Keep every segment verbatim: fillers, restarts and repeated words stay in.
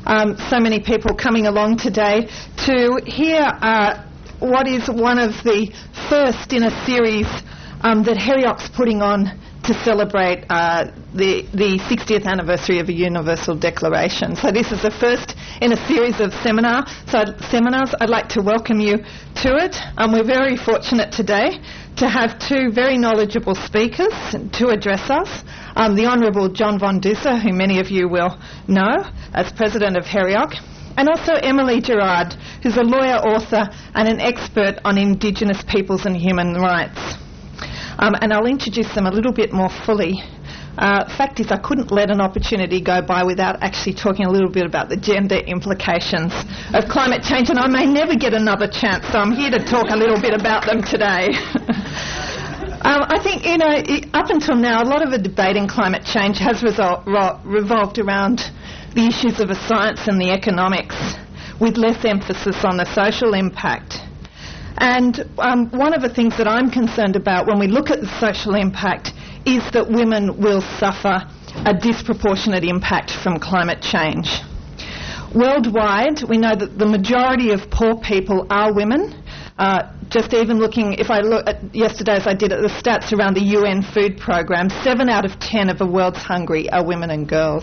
um, so many people coming along today to hear uh, what is one of the first in a series um, that HERIOC's putting on to celebrate uh, the, the sixtieth anniversary of a Universal Declaration. So this is the first in a series of seminar, so seminars. I'd like to welcome you to it. Um, we're very fortunate today to have two very knowledgeable speakers to address us. Um, the Honourable John von Duser, who many of you will know as President of HERIOC, and also Emily Gerard, who's a lawyer, author and an expert on Indigenous peoples and human rights. Um, and I'll introduce them a little bit more fully. Uh, fact is, I couldn't let an opportunity go by without actually talking a little bit about the gender implications of climate change, and I may never get another chance, so I'm here to talk a little bit about them today. um, I think, you know, up until now, a lot of the debate in climate change has resol- ro- revolved around the issues of the science and the economics, with less emphasis on the social impact. And um, one of the things that I'm concerned about when we look at the social impact is that women will suffer a disproportionate impact from climate change. Worldwide, we know that the majority of poor people are women. Uh, just even looking, if I look at yesterday as I did at the stats around the U N food programme, seven out of ten of the world's hungry are women and girls.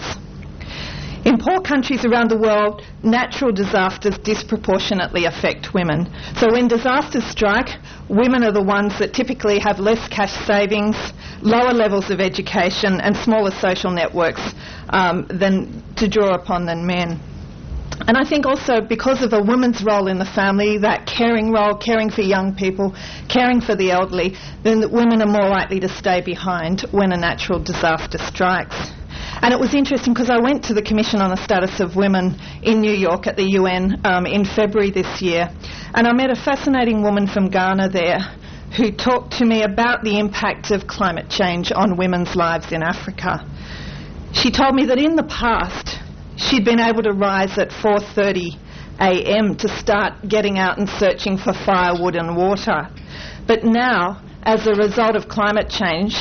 In poor countries around the world, natural disasters disproportionately affect women. So when disasters strike, women are the ones that typically have less cash savings, lower levels of education and smaller social networks um, than to draw upon than men. And I think also because of a woman's role in the family, that caring role, caring for young people, caring for the elderly, then that women are more likely to stay behind when a natural disaster strikes. And it was interesting because I went to the Commission on the Status of Women in New York at the U N um, in February this year, and I met a fascinating woman from Ghana there who talked to me about the impact of climate change on women's lives in Africa. She told me that in the past she'd been able to rise at four thirty a m to start getting out and searching for firewood and water. But now, as a result of climate change,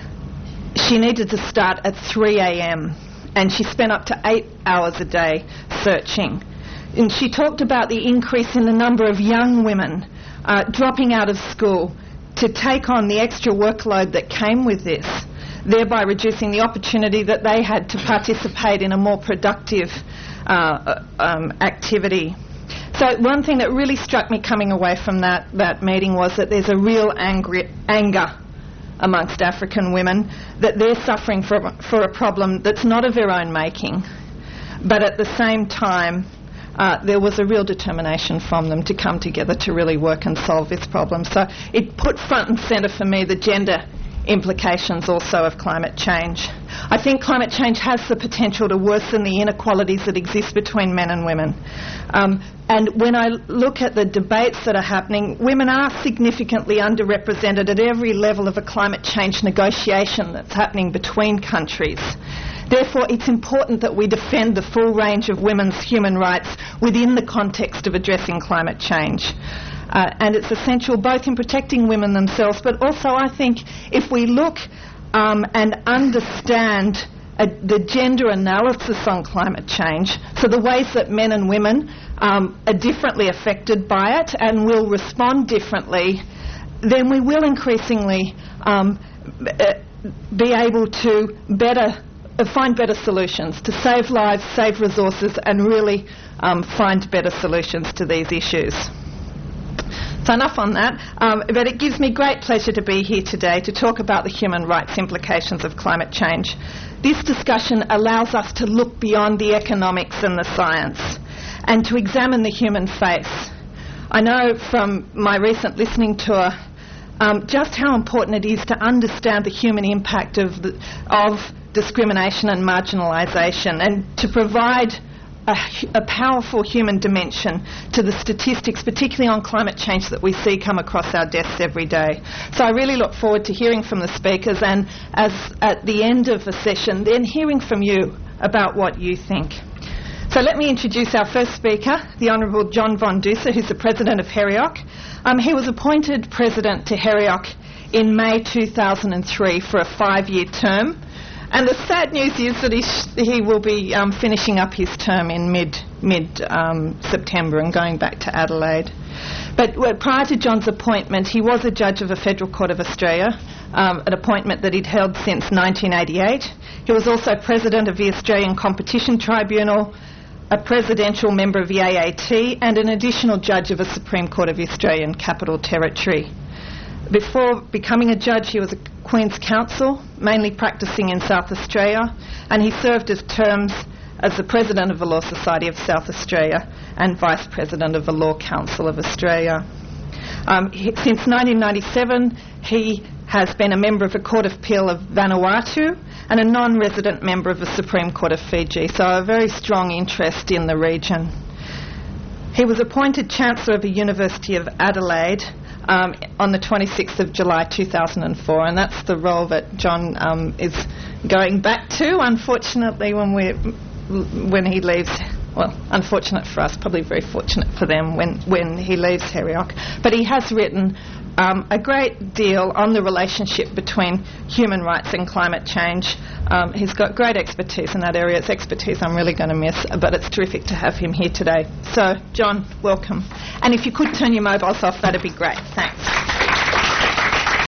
she needed to start at three a m and she spent up to eight hours a day searching. And she talked about the increase in the number of young women uh, dropping out of school to take on the extra workload that came with this, thereby reducing the opportunity that they had to participate in a more productive uh, um, activity. So one thing that really struck me coming away from that, that meeting was that there's a real angry, anger amongst African women, that they're suffering for, for a problem that's not of their own making, but at the same time uh, there was a real determination from them to come together to really work and solve this problem. So it put front and centre for me the gender implications also of climate change. I think climate change has the potential to worsen the inequalities that exist between men and women. Um, and when I look at the debates that are happening, women are significantly underrepresented at every level of a climate change negotiation that's happening between countries. Therefore, it's important that we defend the full range of women's human rights within the context of addressing climate change. Uh, and it's essential both in protecting women themselves, but also I think if we look um, and understand uh, the gender analysis on climate change, so the ways that men and women um, are differently affected by it and will respond differently, then we will increasingly um, uh, be able to better uh, find better solutions, to save lives, save resources, and really um, find better solutions to these issues. So enough on that, um, but it gives me great pleasure to be here today to talk about the human rights implications of climate change. This discussion allows us to look beyond the economics and the science and to examine the human face. I know from my recent listening tour um, just how important it is to understand the human impact of, the, of discrimination and marginalisation, and to provide A, a powerful human dimension to the statistics, particularly on climate change, that we see come across our desks every day. So I really look forward to hearing from the speakers, and as at the end of the session, then hearing from you about what you think. So let me introduce our first speaker, the Honourable John von Duser, who's the President of HERIOC. Um, he was appointed President to HERIOC in May two thousand three for a five-year term. And the sad news is that he, sh- he will be um, finishing up his term in mid, mid um, September and going back to Adelaide. But well, prior to John's appointment, he was a judge of the Federal Court of Australia, um, an appointment that he'd held since nineteen eighty-eight. He was also president of the Australian Competition Tribunal, a presidential member of the A A T, and an additional judge of the Supreme Court of the Australian Capital Territory. Before becoming a judge, he was a Queen's Counsel, mainly practising in South Australia, and he served as terms as the President of the Law Society of South Australia and Vice President of the Law Council of Australia. Um, he, since nineteen ninety-seven, he has been a member of the Court of Appeal of Vanuatu and a non-resident member of the Supreme Court of Fiji, so a very strong interest in the region. He was appointed Chancellor of the University of Adelaide um, on the twenty-sixth of July two thousand four, and that's the role that John um, is going back to, unfortunately, when we when he leaves. Well, unfortunate for us, probably very fortunate for them when, when he leaves Heriok. But he has written um, a great deal on the relationship between human rights and climate change. Um, he's got great expertise in that area. It's expertise I'm really going to miss, but it's terrific to have him here today. So, John, welcome. And if you could turn your mobiles off, that'd be great. Thanks.